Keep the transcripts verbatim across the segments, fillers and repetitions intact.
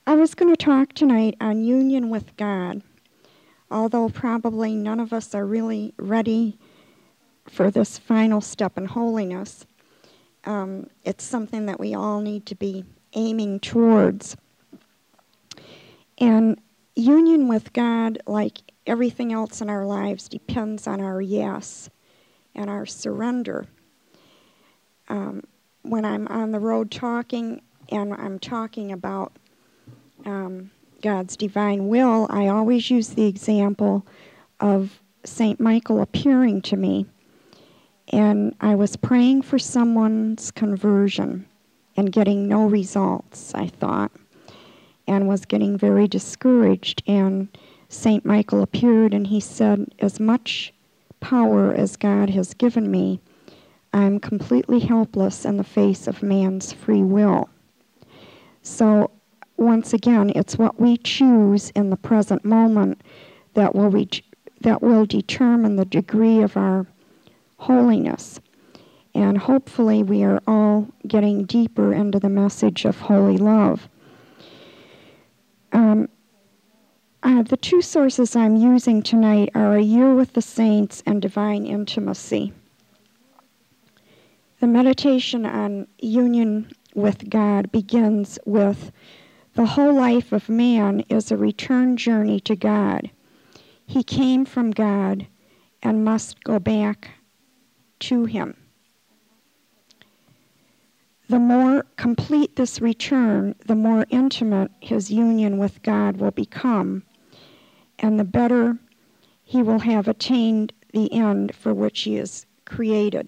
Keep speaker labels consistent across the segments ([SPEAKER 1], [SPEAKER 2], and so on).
[SPEAKER 1] I was going to talk tonight on union with God, although probably none of us are really ready for this final step in holiness. Um, it's something that we all need to be aiming towards. And union with God, like everything else in our lives, depends on our yes and our surrender. Um, when I'm on the road talking and I'm talking about um, God's divine will, I always use the example of Saint Michael appearing to me. And I was praying for someone's conversion and getting no results, I thought, and was getting very discouraged. And Saint Michael appeared and he said, as much power as God has given me, I'm completely helpless in the face of man's free will. So once again, it's what we choose in the present moment that will reach, that will determine the degree of our holiness. And hopefully we are all getting deeper into the message of holy love. Um, uh, the two sources I'm using tonight are A Year with the Saints and Divine Intimacy. The meditation on union with God begins with, the whole life of man is a return journey to God. He came from God and must go back to him. The more complete this return, the more intimate his union with God will become, and the better he will have attained the end for which he is created.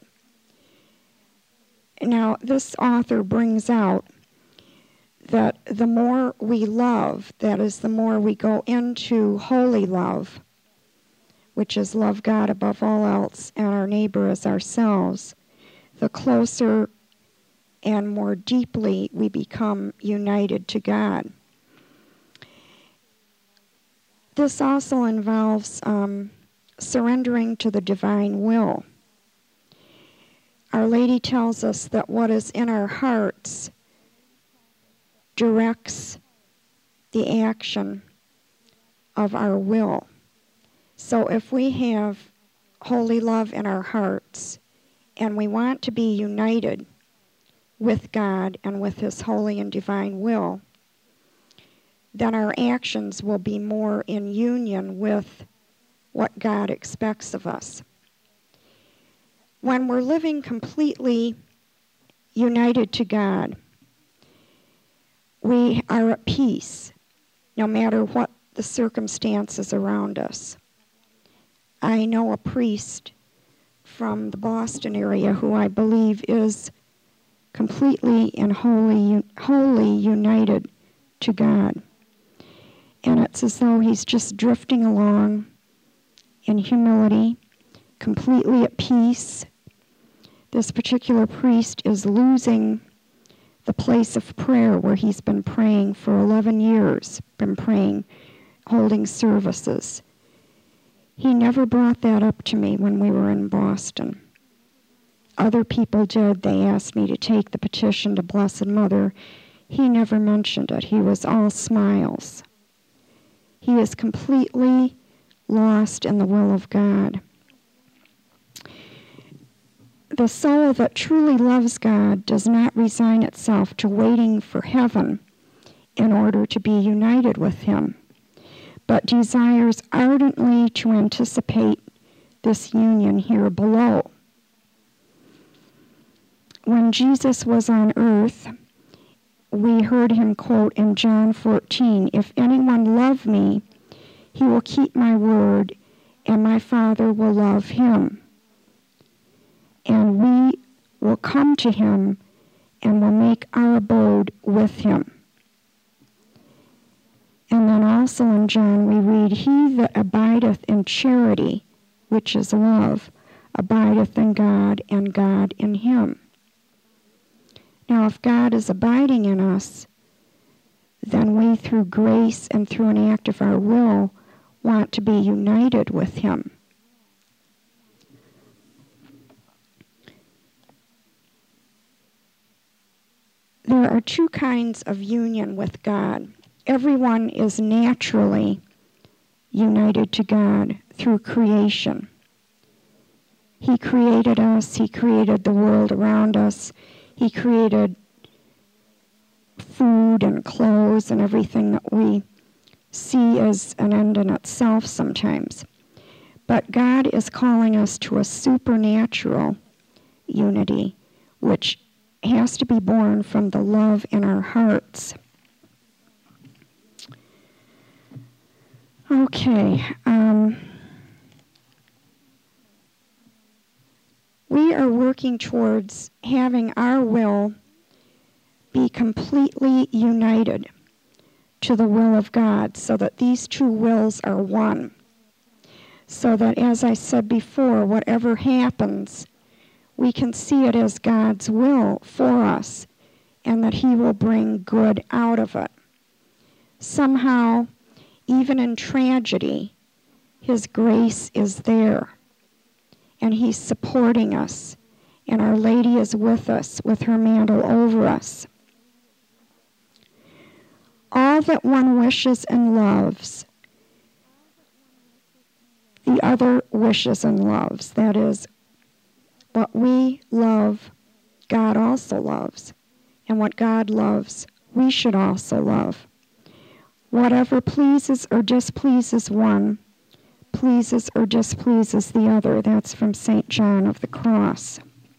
[SPEAKER 1] Now, this author brings out that the more we love, that is, the more we go into holy love, which is love God above all else and our neighbor as ourselves, the closer and more deeply we become united to God. This also involves um, surrendering to the divine will. Our Lady tells us that what is in our hearts directs the action of our will. So if we have holy love in our hearts and we want to be united with God and with his holy and divine will, then our actions will be more in union with what God expects of us. When we're living completely united to God, we are at peace, no matter what the circumstances around us. I know a priest from the Boston area who I believe is completely and wholly, wholly united to God. And it's as though he's just drifting along in humility, completely at peace. This particular priest is losing the place of prayer where he's been praying for eleven years, been praying, holding services. He never brought that up to me when we were in Boston. Other people did. They asked me to take the petition to Blessed Mother. He never mentioned it. He was all smiles. He is completely lost in the will of God. The soul that truly loves God does not resign itself to waiting for heaven in order to be united with him, but desires ardently to anticipate this union here below. When Jesus was on earth, we heard him quote in John fourteen, "If anyone love me, he will keep my word, and my Father will love him. And we will come to him and will make our abode with him." And then also in John we read, "He that abideth in charity, which is love, abideth in God, and God in him." Now, if God is abiding in us, then we, through grace and through an act of our will, want to be united with him. There are two kinds of union with God. everyone is naturally united to God through creation. He created us. He created the world around us. He created food and clothes and everything that we see as an end in itself sometimes. But God is calling us to a supernatural unity, which has to be born from the love in our hearts. Okay. Um, we are working towards having our will be completely united to the will of God, so that these two wills are one. So that, as I said before, whatever happens, we can see it as God's will for us, and that He will bring good out of it. Somehow, even in tragedy, His grace is there, and He's supporting us, and Our Lady is with us with her mantle over us. All that one wishes and loves, the other wishes and loves. That is, what we love, God also loves. And what God loves, we should also love. Whatever pleases or displeases one, pleases or displeases the other. That's from Saint John of the Cross.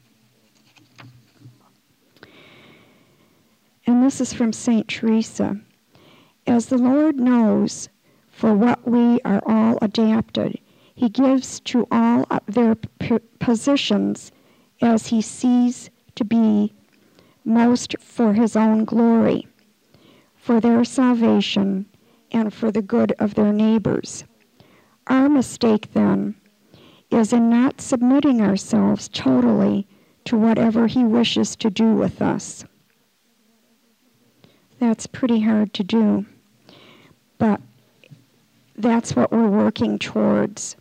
[SPEAKER 1] And this is from Saint Teresa. As the Lord knows for what we are all adapted, He gives to all their p- positions as He sees to be most for His own glory, for their salvation, and for the good of their neighbors. Our mistake, then, is in not submitting ourselves totally to whatever He wishes to do with us. That's pretty hard to do, but that's what we're working towards.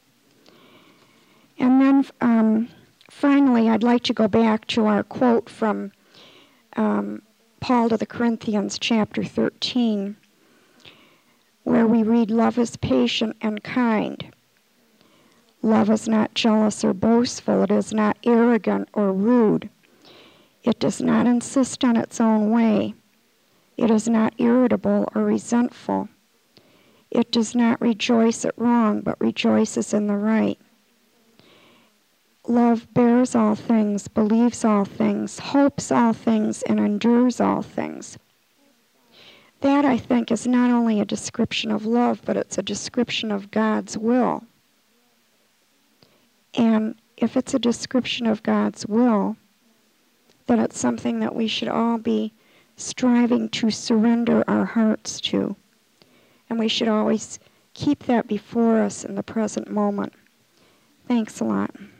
[SPEAKER 1] And then um, finally, I'd like to go back to our quote from um, Paul to the Corinthians, chapter thirteen, where we read, "Love is patient and kind. Love is not jealous or boastful. It is not arrogant or rude. It does not insist on its own way. It is not irritable or resentful. It does not rejoice at wrong, but rejoices in the right. Love bears all things, believes all things, hopes all things, and endures all things." That, I think, is not only a description of love, but it's a description of God's will. And if it's a description of God's will, then it's something that we should all be striving to surrender our hearts to. And we should always keep that before us in the present moment. Thanks a lot.